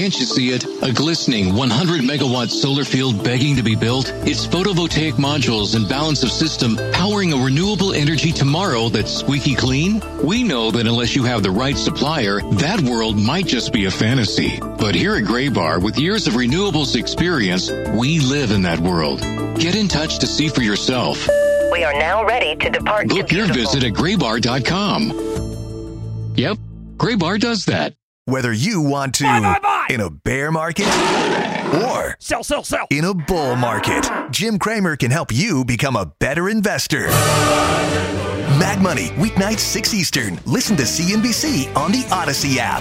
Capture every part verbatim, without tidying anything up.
Can't you see it? A glistening one hundred megawatt solar field begging to be built? It's photovoltaic modules and balance of system powering a renewable energy tomorrow that's squeaky clean? We know that unless you have the right supplier, that world might just be a fantasy. But here at Graybar, with years of renewables experience, we live in that world. Get in touch to see for yourself. We are now ready to depart. Book your visit at graybar dot com. Yep, Graybar does that. Whether you want to buy, buy, buy. in a bear market or sell, sell, sell. in a bull market, Jim Cramer can help you become a better investor. Mad Money, weeknights six Eastern. Listen to C N B C on the Odyssey app.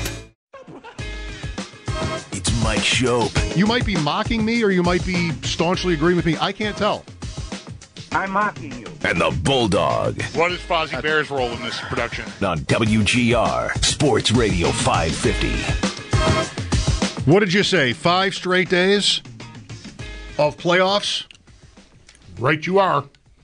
It's Mike Shope. You might be mocking me or you might be staunchly agreeing with me. I can't tell. I'm mocking you. And the Bulldog. What is Fozzie Bear's role in this production? On W G R, Sports Radio five fifty. What did you say? Five straight days of playoffs? Right you are.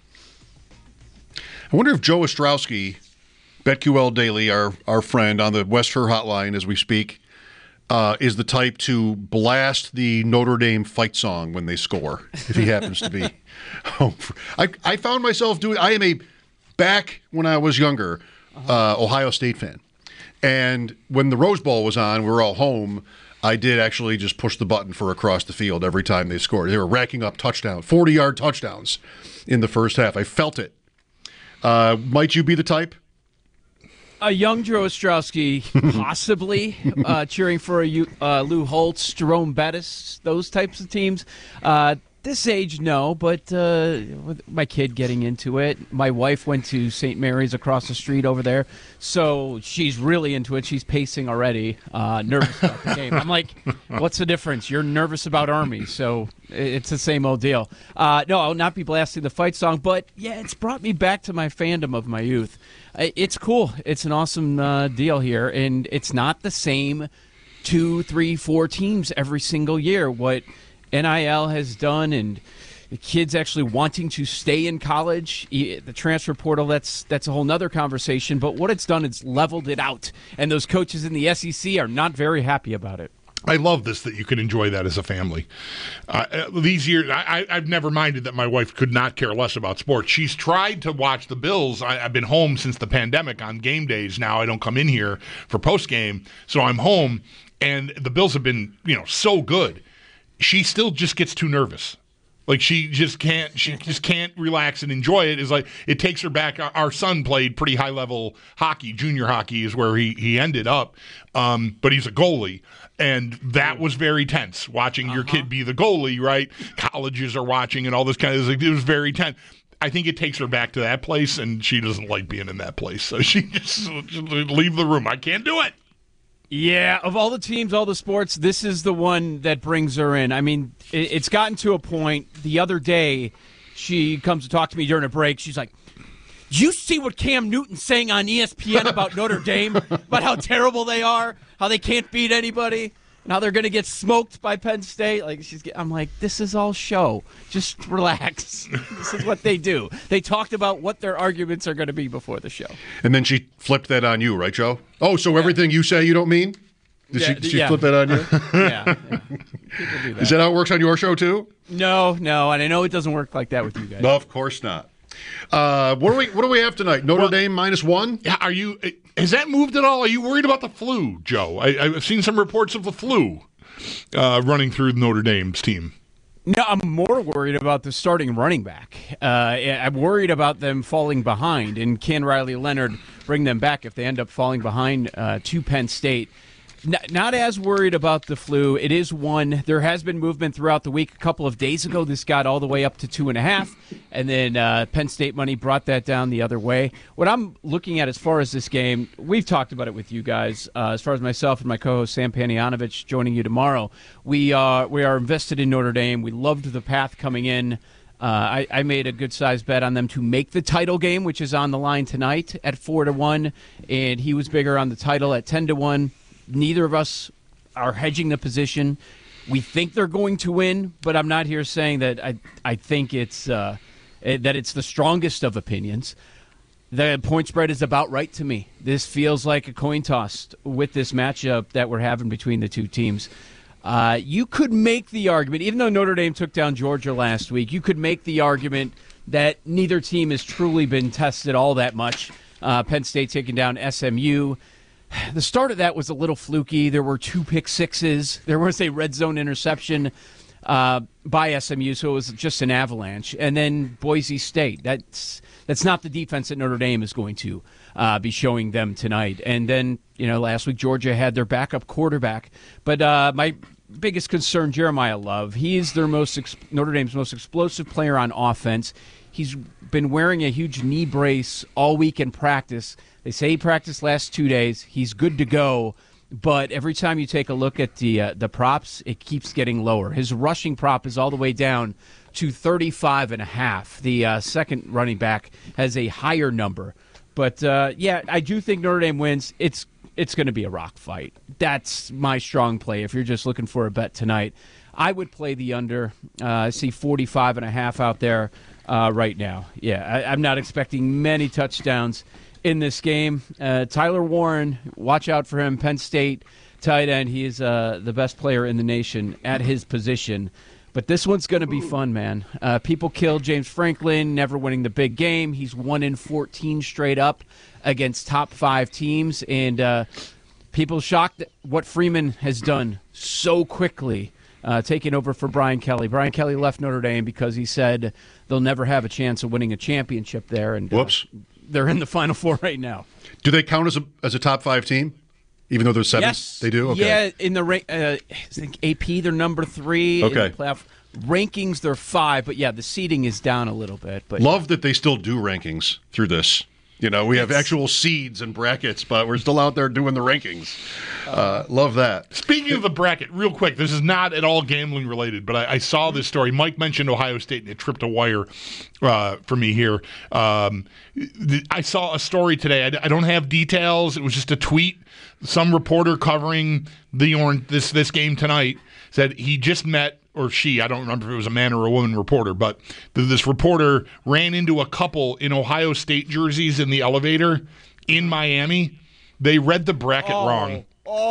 I wonder if Joe Ostrowski, BetQL Daily, our, our friend on the West Her hotline as we speak, uh, is the type to blast the Notre Dame fight song when they score, if he happens to be home. For, I, I found myself doing, I am a, back when I was younger, uh, Ohio State fan. And when the Rose Bowl was on, we were all home, I did actually just push the button for across the field every time they scored. They were racking up touchdowns, forty-yard touchdowns in the first half. I felt it. Uh, might you be the type? A young Joe Ostrowski, possibly, uh, cheering for a uh, Lou Holtz, Jerome Bettis, those types of teams. Uh, this age, no, but uh, with my kid getting into it. My wife went to Saint Mary's across the street over there, so she's really into it. She's pacing already, uh, nervous about the game. I'm like, what's the difference? You're nervous about Army, so it's the same old deal. Uh, no, I'll not be blasting the fight song, but, yeah, it's brought me back to my fandom of my youth. It's cool. It's an awesome uh, deal here, and it's not the same two, three, four teams every single year. What N I L has done, and the kids actually wanting to stay in college, the transfer portal, that's that's a whole nother conversation. But what it's done is leveled it out, and those coaches in the S E C are not very happy about it. I love this, that you can enjoy that as a family. Uh, these years, I, I've never minded that my wife could not care less about sports. She's tried to watch the Bills. I, I've been home since the pandemic on game days. Now I don't come in here for post game, so I'm home, and the Bills have been, you know, so good. She still just gets too nervous. Like she just can't, she just can't relax and enjoy it. It's like it takes her back. Our, our son played pretty high level hockey, junior hockey is where he he ended up, um, but he's a goalie, and that was very tense. Watching uh-huh. your kid be the goalie, right? Colleges are watching and all this kind of thing. It was very tense. I think it takes her back to that place, and she doesn't like being in that place, so she just, just leave the room. I can't do it. Yeah, of all the teams, all the sports, this is the one that brings her in. I mean, it's gotten to a point. The other day, she comes to talk to me during a break. She's like, "Did you see what Cam Newton's saying on E S P N about Notre Dame, about how terrible they are, how they can't beat anybody, and how they're going to get smoked by Penn State?" Like she's, I'm like, this is all show. Just relax. This is what they do. They talked about what their arguments are going to be before the show. And then she flipped that on you, right, Joe? Oh, so everything yeah. you say you don't mean? Did yeah, she, did she yeah. flip that on you? yeah, yeah. People do that. Is that how it works on your show, too? No, no, and I know it doesn't work like that with you guys. No, of course not. Uh, what do we What do we have tonight? Notre well, Dame minus one? Yeah, are you? Has that moved at all? Are you worried about the flu, Joe? I, I've seen some reports of the flu uh, running through Notre Dame's team. No, I'm more worried about the starting running back. Uh, I'm worried about them falling behind, and can Riley Leonard bring them back if they end up falling behind uh, to Penn State? Not as worried about the flu. It is one. There has been movement throughout the week. A couple of days ago, this got all the way up to two and a half, and then uh, Penn State money brought that down the other way. What I'm looking at as far as this game, we've talked about it with you guys. Uh, as far as myself and my co-host Sam Panayonovich joining you tomorrow, we are we are invested in Notre Dame. We loved the path coming in. Uh, I, I made a good-sized bet on them to make the title game, which is on the line tonight at four to one, and he was bigger on the title at ten to one. Neither of us are hedging the position. We think they're going to win, but I'm not here saying that I I think it's uh, that it's the strongest of opinions. The point spread is about right to me. This feels like a coin toss with this matchup that we're having between the two teams. Uh, you could make the argument, even though Notre Dame took down Georgia last week, you could make the argument that neither team has truly been tested all that much. Uh, Penn State taking down S M U. The start of that was a little fluky. There were two pick sixes. There was a red zone interception uh, by S M U, so it was just an avalanche. And then Boise State. That's that's not the defense that Notre Dame is going to uh, be showing them tonight. And then, you know, last week Georgia had their backup quarterback. But uh, my biggest concern, Jeremiah Love. He is their most ex- Notre Dame's most explosive player on offense. He's been wearing a huge knee brace all week in practice. They say he practiced last two days. He's good to go. But every time you take a look at the uh, the props, it keeps getting lower. His rushing prop is all the way down to thirty-five and a half. The uh, second running back has a higher number. But, uh, yeah, I do think Notre Dame wins. It's it's going to be a rock fight. That's my strong play if you're just looking for a bet tonight. I would play the under. Uh, I see forty-five and a half out there uh, right now. Yeah, I, I'm not expecting many touchdowns in this game. Uh, Tyler Warren, watch out for him. Penn State tight end. He is uh, the best player in the nation at his position. But this one's going to be fun, man. Uh, people killed James Franklin, never winning the big game. He's one in fourteen straight up against top five teams. And uh, people shocked at what Freeman has done so quickly, uh, taking over for Brian Kelly. Brian Kelly left Notre Dame because he said they'll never have a chance of winning a championship there. And Whoops. Uh, they're in the Final Four right now. Do they count as a as a top five team, even though they're seven? Yes, they do. Okay. Yeah, in the uh, I think A P they're number three. Okay. In the playoff rankings they're five, but yeah, the seeding is down a little bit. But love that they still do rankings through this. You know, we have actual seeds and brackets, but we're still out there doing the rankings. Uh, love that. Speaking of the bracket, real quick, this is not at all gambling related, but I, I saw this story. Mike mentioned Ohio State, and it tripped a wire uh, for me here. Um, th- I saw a story today. I, I don't have details. It was just a tweet. Some reporter covering the orange, this this game tonight said he just met, or she, I don't remember if it was a man or a woman reporter, but th- this reporter ran into a couple in Ohio State jerseys in the elevator in Miami. They read the bracket oh. wrong.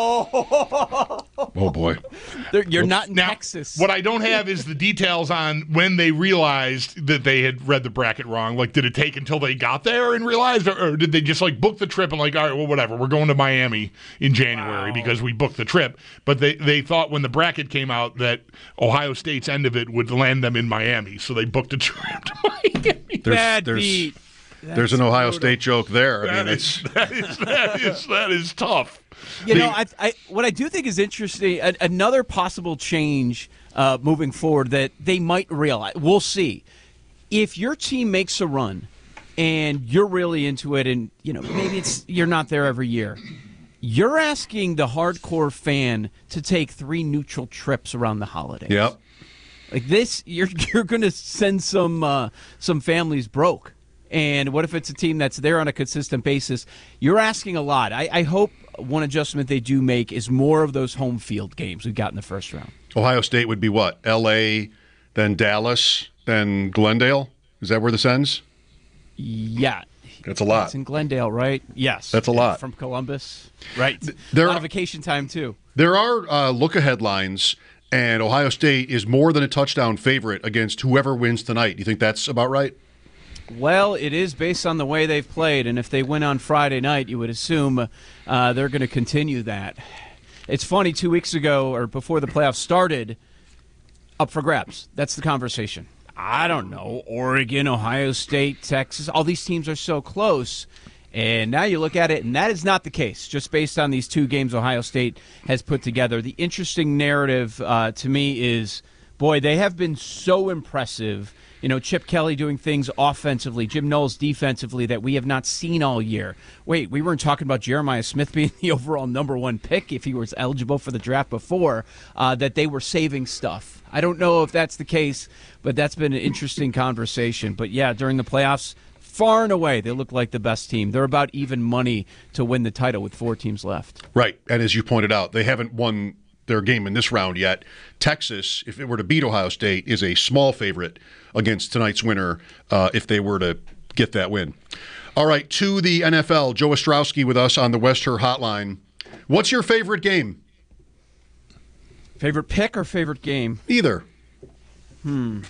Oh, oh boy. They're, you're not in now, Texas. What I don't have is the details on when they realized that they had read the bracket wrong. Like, did it take until they got there and realized, or, or did they just like book the trip and like, all right, well, whatever, we're going to Miami in January wow. because we booked the trip. But they, they thought when the bracket came out that Ohio State's end of it would land them in Miami, so they booked a trip to Miami. There's, Bad there's, beat. There's an Ohio brutal. State joke there. I that mean, is, that is that is that is tough. You the, know, I, I, what I do think is interesting, a, another possible change uh, moving forward that they might realize, we'll see. If your team makes a run and you're really into it and, you know, maybe it's you're not there every year, you're asking the hardcore fan to take three neutral trips around the holidays. Yep. Like this, you're you're going to send some uh, some families broke. And what if it's a team that's there on a consistent basis? You're asking a lot. I, I hope one adjustment they do make is more of those home field games we got in the first round. Ohio State would be what? L A, then Dallas, then Glendale? Is that where this ends? Yeah. That's a lot. It's in Glendale, right? Yes. That's a lot. From Columbus. Right. There a lot are, of vacation time, too. There are uh, look-ahead lines, and Ohio State is more than a touchdown favorite against whoever wins tonight. Do you think that's about right? Well, it is based on the way they've played, and if they win on Friday night, you would assume uh, they're going to continue that. It's funny, two weeks ago, or before the playoffs started, up for grabs. That's the conversation. I don't know, Oregon, Ohio State, Texas, all these teams are so close. And now you look at it, and that is not the case, just based on these two games Ohio State has put together. The interesting narrative uh, to me is, boy, they have been so impressive. You know, Chip Kelly doing things offensively, Jim Knowles defensively that we have not seen all year. Wait, we weren't talking about Jeremiah Smith being the overall number one pick if he was eligible for the draft before, uh, that they were saving stuff. I don't know if that's the case, but that's been an interesting conversation. But, yeah, during the playoffs, far and away, they look like the best team. They're about even money to win the title with four teams left. Right, and as you pointed out, they haven't won their game in this round yet. Texas, if it were to beat Ohio State, is a small favorite against tonight's winner uh, if they were to get that win. All right, to the N F L, Joe Ostrowski with us on the West Her Hotline. What's your favorite game? Favorite pick or favorite game? Either. Hmm.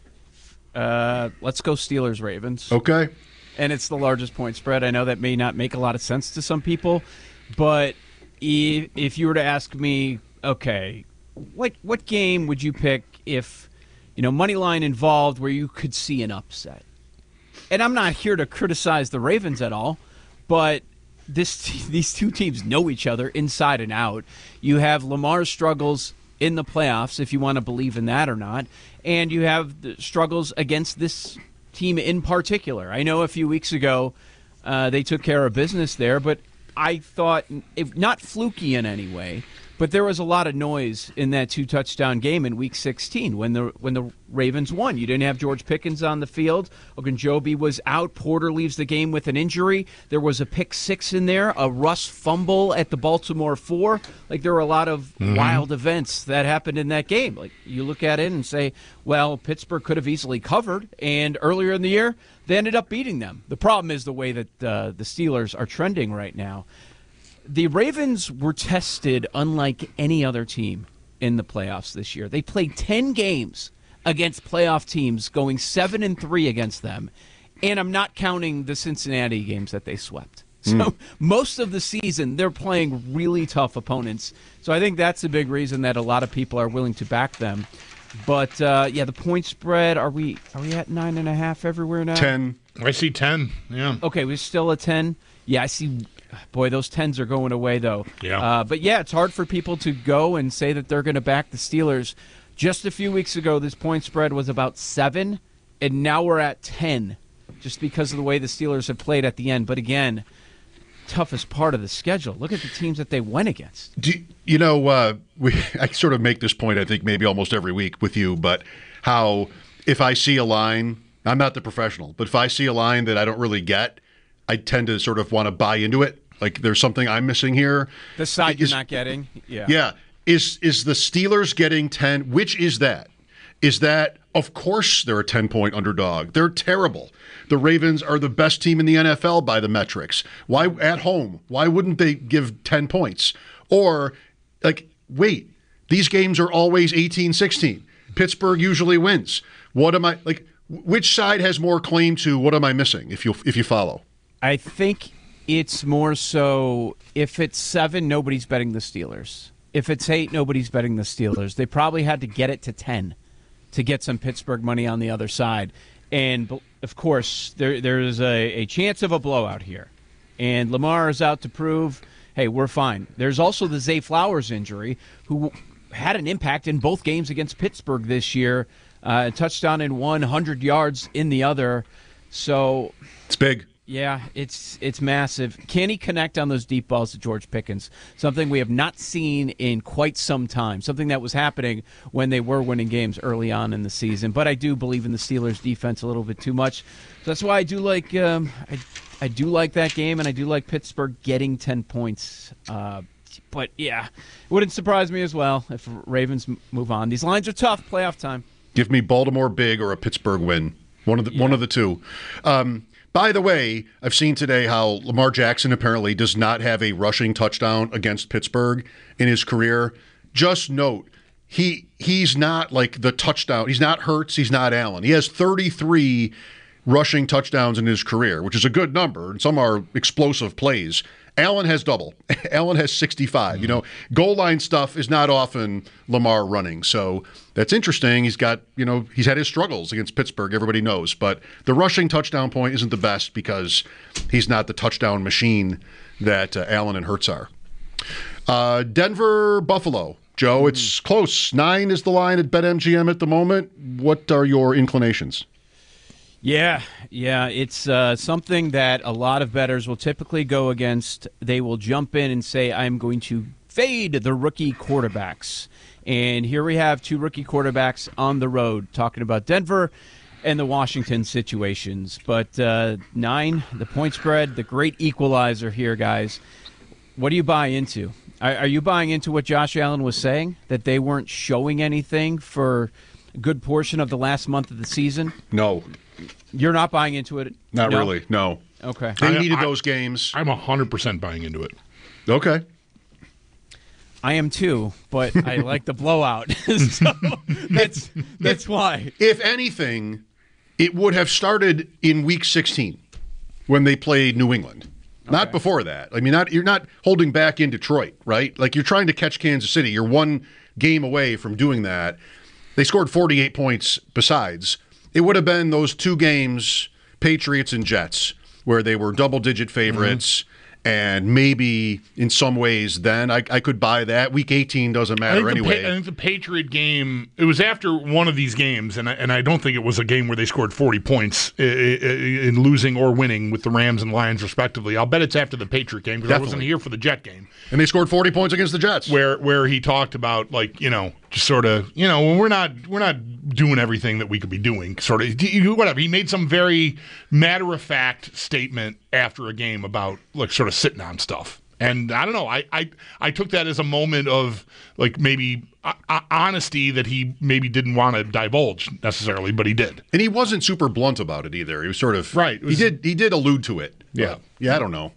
Uh, let's go Steelers Ravens. Okay. And it's the largest point spread. I know that may not make a lot of sense to some people, but if, if you were to ask me, okay, what what game would you pick if, you know, money line involved where you could see an upset? And I'm not here to criticize the Ravens at all, but this these two teams know each other inside and out. You have Lamar's struggles in the playoffs, if you want to believe in that or not, and you have the struggles against this team in particular. I know a few weeks ago uh, they took care of business there, but I thought, if not fluky in any way, but there was a lot of noise in that two-touchdown game in Week sixteen when the when the Ravens won. You didn't have George Pickens on the field. Ogunjobi was out. Porter leaves the game with an injury. There was a pick six in there, a Russ fumble at the Baltimore four. Like, there were a lot of mm-hmm. wild events that happened in that game. Like, you look at it and say, well, Pittsburgh could have easily covered, and earlier in the year, they ended up beating them. The problem is the way that uh, the Steelers are trending right now. The Ravens were tested unlike any other team in the playoffs this year. They played ten games against playoff teams, going seven and three against them, and I'm not counting the Cincinnati games that they swept. So mm. most of the season, they're playing really tough opponents. So I think that's a big reason that a lot of people are willing to back them. But uh, yeah, the point spread, are we are we at nine and a half everywhere now? Ten. I see ten. Yeah. Okay, we're still at ten. Yeah, I see. Boy, those tens are going away, though. Yeah. Uh, but, yeah, it's hard for people to go and say that they're going to back the Steelers. Just a few weeks ago, this point spread was about seven, and now we're at ten, just because of the way the Steelers have played at the end. But, again, toughest part of the schedule. Look at the teams that they went against. Do, you know, uh, we I sort of make this point, I think, maybe almost every week with you, but how if I see a line, I'm not the professional, but if I see a line that I don't really get, I tend to sort of want to buy into it. Like, there's something I'm missing here. The side is, you're not getting? Yeah. Yeah. Is is the Steelers getting ten? Which is that? Is that, of course, they're a ten-point underdog. They're terrible. The Ravens are the best team in the N F L by the metrics. Why, at home, why wouldn't they give ten points? Or, like, wait, these games are always eighteen sixteen. Pittsburgh usually wins. What am I, like, which side has more claim to what am I missing, if you if you follow? I think it's more so if it's seven, nobody's betting the Steelers. If it's eight, nobody's betting the Steelers. They probably had to get it to ten to get some Pittsburgh money on the other side. And, of course, there there's a, a chance of a blowout here. And Lamar is out to prove, hey, we're fine. There's also the Zay Flowers injury, who had an impact in both games against Pittsburgh this year. Uh, a touchdown in one, one hundred yards in the other. So it's big. Yeah, it's it's massive. Can he connect on those deep balls to George Pickens? Something we have not seen in quite some time. Something that was happening when they were winning games early on in the season. But I do believe in the Steelers' defense a little bit too much. So that's why I do like um, I, I do like that game, and I do like Pittsburgh getting ten points. Uh, but, yeah, it wouldn't surprise me as well if Ravens move on. These lines are tough, playoff time. Give me Baltimore big or a Pittsburgh win. One of the, yeah. one of the two. Um By the way, I've seen today how Lamar Jackson apparently does not have a rushing touchdown against Pittsburgh in his career. Just note, he he's not like the touchdown. He's not Hurts. He's not Allen. He has thirty-three rushing touchdowns in his career, which is a good number, and some are explosive plays. Allen has double. Allen has sixty-five. Mm-hmm. You know, goal line stuff is not often Lamar running. So that's interesting. He's got, you know, he's had his struggles against Pittsburgh, everybody knows. But the rushing touchdown point isn't the best because he's not the touchdown machine that uh, Allen and Hurts are. Uh, Denver, Buffalo. Joe, mm-hmm. It's close. Nine is the line at BetMGM at the moment. What are your inclinations? Yeah, yeah, it's uh, something that a lot of bettors will typically go against. They will jump in and say, I'm going to fade the rookie quarterbacks. And here we have two rookie quarterbacks on the road talking about Denver and the Washington situations. But uh, nine, the point spread, the great equalizer here, guys. What do you buy into? Are, are you buying into what Josh Allen was saying, that they weren't showing anything for a good portion of the last month of the season? No. You're not buying into it? Not no? really, no. Okay. They I, needed I, those games. I'm one hundred percent buying into it. Okay. I am too, but I like the blowout. So that's that's why. If anything, it would have started in week sixteen when they played New England. Not okay. before that. I mean, not you're not holding back in Detroit, right? Like you're trying to catch Kansas City. You're one game away from doing that. They scored forty-eight points besides. It would have been those two games, Patriots and Jets, where they were double-digit favorites. Mm-hmm. And maybe in some ways then I, I could buy that. Week eighteen doesn't matter I anyway. Pa- I think the Patriot game, it was after one of these games, and I, and I don't think it was a game where they scored forty points in, in losing or winning with the Rams and Lions respectively. I'll bet it's after the Patriot game because I wasn't here for the Jet game. And they scored forty points against the Jets. Where where he talked about, like, you know, just sort of, you know, we're not we're not doing everything that we could be doing, sort of, whatever. He made some very matter-of-fact statement after a game about, like, sort of sitting on stuff. And I don't know, I, I, I took that as a moment of, like, maybe uh, honesty that he maybe didn't want to divulge necessarily, but he did. And he wasn't super blunt about it either. He was sort of, right. Was, he did he did allude to it. Yeah. Yeah, I don't know.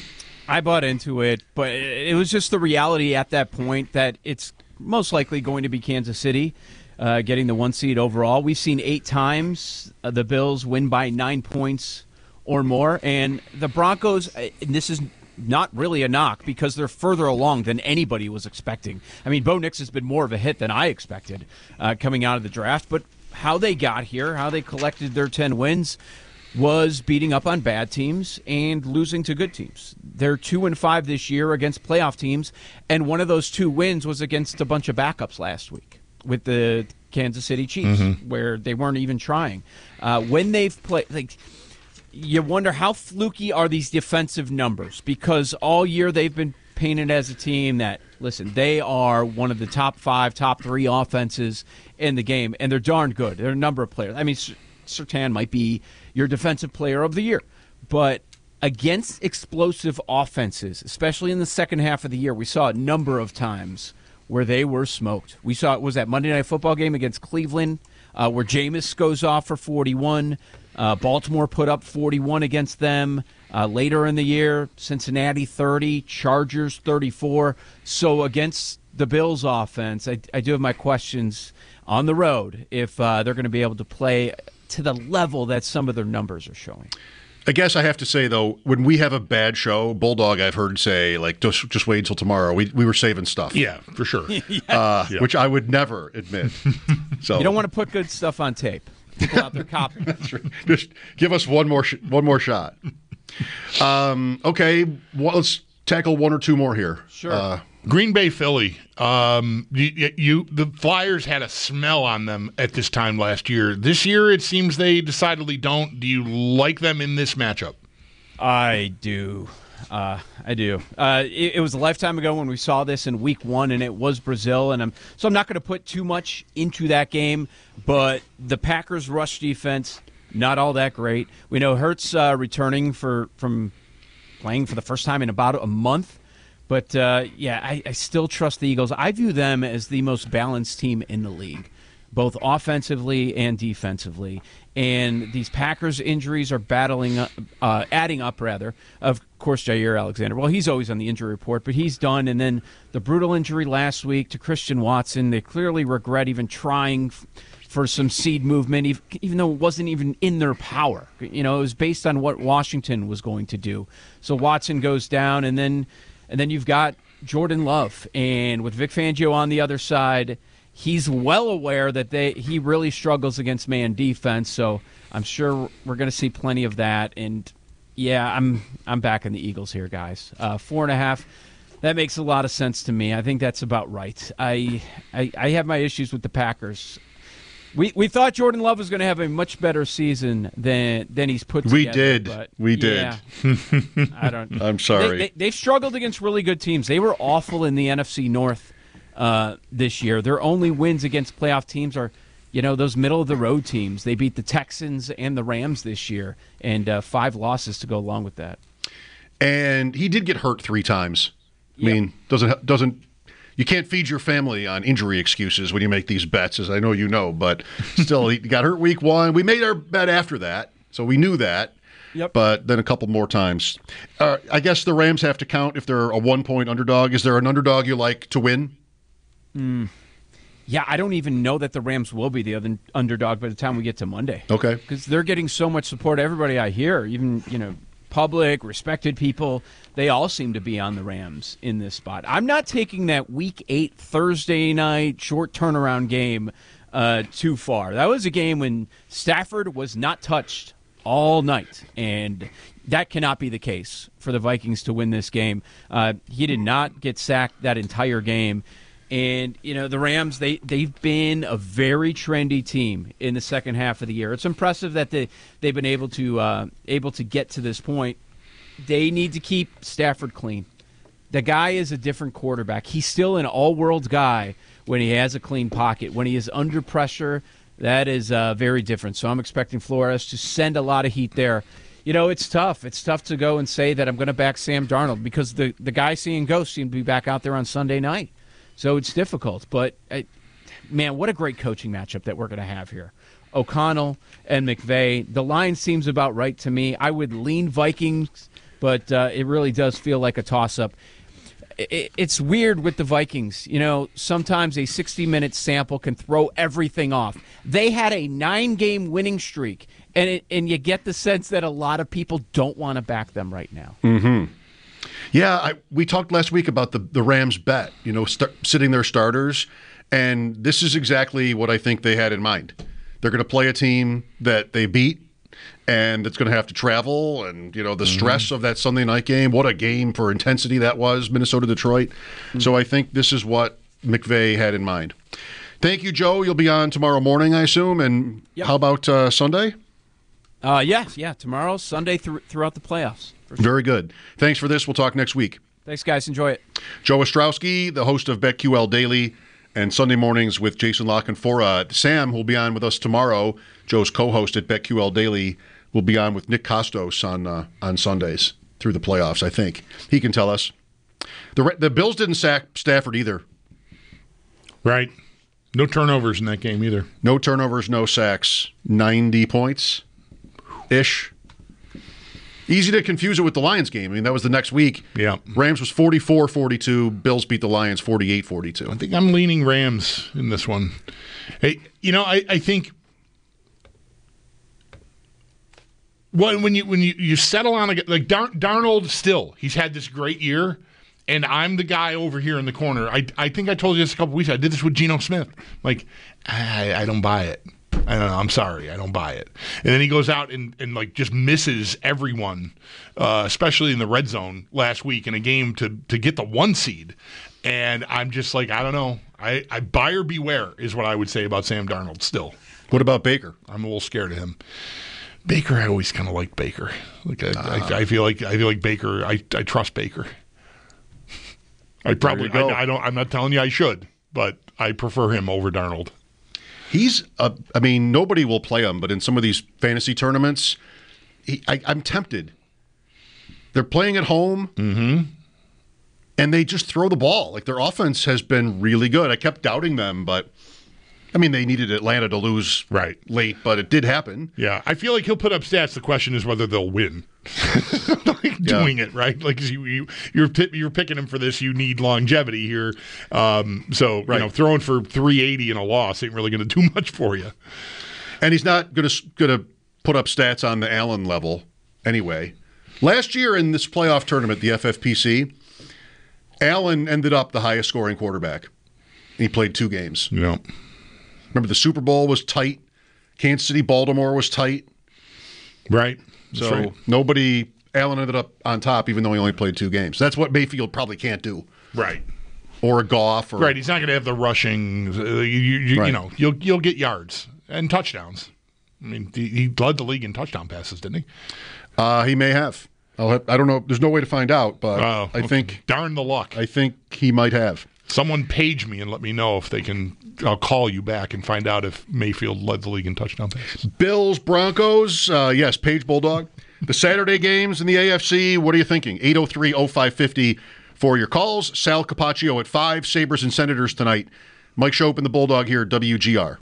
I bought into it, but it was just the reality at that point that it's most likely going to be Kansas City uh, getting the one seed overall. We've seen eight times uh, the Bills win by nine points or more, and the Broncos, and this is not really a knock because they're further along than anybody was expecting. I mean, Bo Nix has been more of a hit than I expected uh, coming out of the draft, but how they got here, how they collected their ten wins, was beating up on bad teams and losing to good teams. They're two and five this year against playoff teams, and one of those two wins was against a bunch of backups last week with the Kansas City Chiefs, mm-hmm. where they weren't even trying. Uh, when they've played, like, you wonder how fluky are these defensive numbers, because all year they've been painted as a team that, listen, they are one of the top five, top three offenses in the game, and they're darn good. There are a number of players. I mean, Surtain might be your defensive player of the year, but against explosive offenses, especially in the second half of the year, we saw a number of times where they were smoked. We saw it was that Monday Night Football game against Cleveland uh, where Jameis goes off for forty-one. Uh, Baltimore put up forty-one against them. Uh, later in the year, Cincinnati thirty, Chargers thirty-four. So against the Bills offense, I, I do have my questions on the road if uh, they're going to be able to play to the level that some of their numbers are showing. I guess I have to say, though, when we have a bad show, Bulldog, I've heard say, like, just, just wait until tomorrow. We we were saving stuff. Yeah, for sure. yeah. Uh, yeah. Which I would never admit. So you don't want to put good stuff on tape. People out there copying. That's right. Just give us one more sh- one more shot. Um, okay, well, let's tackle one or two more here. Sure. Uh, Green Bay, Philly. Um, you, you, the Flyers had a smell on them at this time last year. This year, it seems they decidedly don't. Do you like them in this matchup? I do. Uh, I do. Uh, it, it was a lifetime ago when we saw this in Week One, and it was Brazil. And I'm so I'm not going to put too much into that game. But the Packers' rush defense, not all that great. We know Hurts uh, returning for from playing for the first time in about a month. But, uh, yeah, I, I still trust the Eagles. I view them as the most balanced team in the league, both offensively and defensively. And these Packers injuries are battling, up, uh, adding up, rather. Of course, Jair Alexander. Well, he's always on the injury report, but he's done. And then the brutal injury last week to Christian Watson. They clearly regret even trying f- for some seed movement, even though it wasn't even in their power. You know, it was based on what Washington was going to do. So Watson goes down, and then... And then you've got Jordan Love, and with Vic Fangio on the other side, he's well aware that they he really struggles against man defense. So I'm sure we're going to see plenty of that. And yeah, I'm I'm back in the Eagles here, guys. Uh, four and a half. That makes a lot of sense to me. I think that's about right. I I, I have my issues with the Packers. We we thought Jordan Love was going to have a much better season than than he's put together. We did. But we yeah, did. I don't. I'm sorry. They, they, they've struggled against really good teams. They were awful in the N F C North uh, this year. Their only wins against playoff teams are, you know, those middle of the road teams. They beat the Texans and the Rams this year, and uh, five losses to go along with that. And he did get hurt three times. I Yep. mean, doesn't doesn't. You can't feed your family on injury excuses when you make these bets, as I know you know, but still, he got hurt week one. We made our bet after that, so we knew that. Yep. But then a couple more times. Uh, I guess the Rams have to count if they're a one-point underdog. Is there an underdog you like to win? Mm. Yeah, I don't even know that the Rams will be the other underdog by the time we get to Monday. Okay. Because they're getting so much support. Everybody I hear, even, you know, public, respected people, they all seem to be on the Rams in this spot. I'm not taking that week eight Thursday night short turnaround game uh, too far. That was a game when Stafford was not touched all night, and that cannot be the case for the Vikings to win this game. Uh, he did not get sacked that entire game. And, you know, the Rams, they, they've been a very trendy team in the second half of the year. It's impressive that they, they've been able to uh, able to get to this point. They need to keep Stafford clean. The guy is a different quarterback. He's still an all-world guy when he has a clean pocket. When he is under pressure, that is uh, very different. So I'm expecting Flores to send a lot of heat there. You know, it's tough. It's tough to go and say that I'm going to back Sam Darnold because the, the guy seeing ghosts seemed to be back out there on Sunday night. So it's difficult, but, uh, man, what a great coaching matchup that we're going to have here. O'Connell and McVay. The line seems about right to me. I would lean Vikings, but uh, it really does feel like a toss-up. It, it's weird with the Vikings. You know, sometimes a sixty-minute sample can throw everything off. They had a nine-game winning streak, and it, and you get the sense that a lot of people don't want to back them right now. Mm-hmm. Yeah, I, we talked last week about the, the Rams bet, you know, st- sitting their starters, and this is exactly what I think they had in mind. They're going to play a team that they beat, and it's going to have to travel, and, you know, the mm-hmm. stress of that Sunday night game. What a game for intensity that was, Minnesota-Detroit. Mm-hmm. So I think this is what McVay had in mind. Thank you, Joe. You'll be on tomorrow morning, I assume, and yep. How about uh, Sunday? Uh, yes, yeah, tomorrow, Sunday th- throughout the playoffs. Sure. Very good. Thanks for this. We'll talk next week. Thanks, guys. Enjoy it. Joe Ostrowski, the host of BetQL Daily and Sunday Mornings with Jason La Canfora. Sam will be on with us tomorrow. Joe's co-host at BetQL Daily will be on with Nick Kostos on uh, on Sundays through the playoffs, I think. He can tell us. The the Bills didn't sack Stafford either. Right. No turnovers in that game either. No turnovers, no sacks. ninety points-ish. Easy to confuse it with the Lions game. I mean, that was the next week. Yeah. Rams was forty-four forty-two. Bills beat the Lions forty-eight forty-two. I think I'm leaning Rams in this one. Hey, you know, I, I think when when you when you, you settle on a like Dar- Darnold still, he's had this great year, and I'm the guy over here in the corner. I I think I told you this a couple weeks ago. I did this with Geno Smith. Like, I, I don't buy it. I don't know. I'm sorry. I don't buy it. And then he goes out and, and like just misses everyone, uh, especially in the red zone last week in a game to to get the one seed. And I'm just like, I don't know. I, I buyer beware is what I would say about Sam Darnold still. What about Baker? I'm a little scared of him. Baker, I always kind of liked Baker. Like I, uh, I, I feel like I feel like Baker. I, I trust Baker. I probably I, I don't. I'm not telling you I should, but I prefer him over Darnold. He's, uh, I mean, nobody will play him, but in some of these fantasy tournaments, he, I, I'm tempted. They're playing at home, mm-hmm. and they just throw the ball. Like, their offense has been really good. I kept doubting them, but, I mean, they needed Atlanta to lose right late, but it did happen. Yeah, I feel like he'll put up stats. The question is whether they'll win. Like doing yeah. it, right? Like you, you, you're you're picking him for this. You need longevity here. Um, so right. you know, throwing for three eighty in a loss ain't really going to do much for you. And he's not going to going to put up stats on the Allen level anyway. Last year in this playoff tournament, the F F P C, Allen ended up the highest scoring quarterback. He played two games. Yeah. Remember, the Super Bowl was tight. Kansas City, Baltimore was tight. Right. That's so right. nobody, Allen ended up on top, even though he only played two games. That's what Mayfield probably can't do. Right. Or a Goff. Or, right. He's not going to have the rushing. Uh, you, you, right. you know, you'll you'll get yards and touchdowns. I mean, he, he led the league in touchdown passes, didn't he? Uh, he may have. I'll have. I don't know. There's no way to find out, but oh, I think. Darn the luck. I think he might have. Someone page me and let me know if they can. I'll call you back and find out if Mayfield led the league in touchdown passes. Bills, Broncos, uh, yes, Page Bulldog. The Saturday games in the A F C, what are you thinking? eight oh three oh five fifty for your calls. Sal Capaccio at five. Sabres and Senators tonight. Mike Schopp and the Bulldog here at W G R.